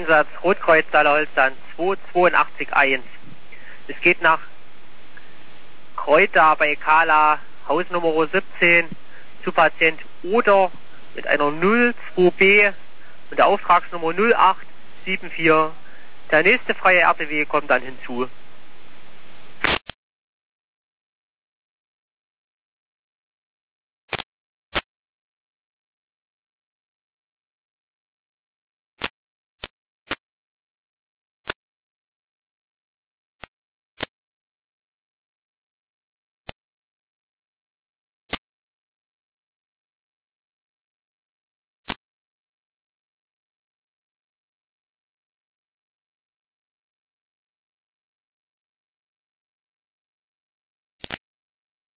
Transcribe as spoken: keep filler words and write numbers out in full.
Einsatz Rotkreuz Saale-Holstein zwei zwei acht eins. Es geht nach Kreuter bei Kala, Hausnummer siebzehn, zu Patient Oder mit einer null zwei B und der Auftragsnummer null acht sieben vier. Der nächste freie R T W kommt dann hinzu.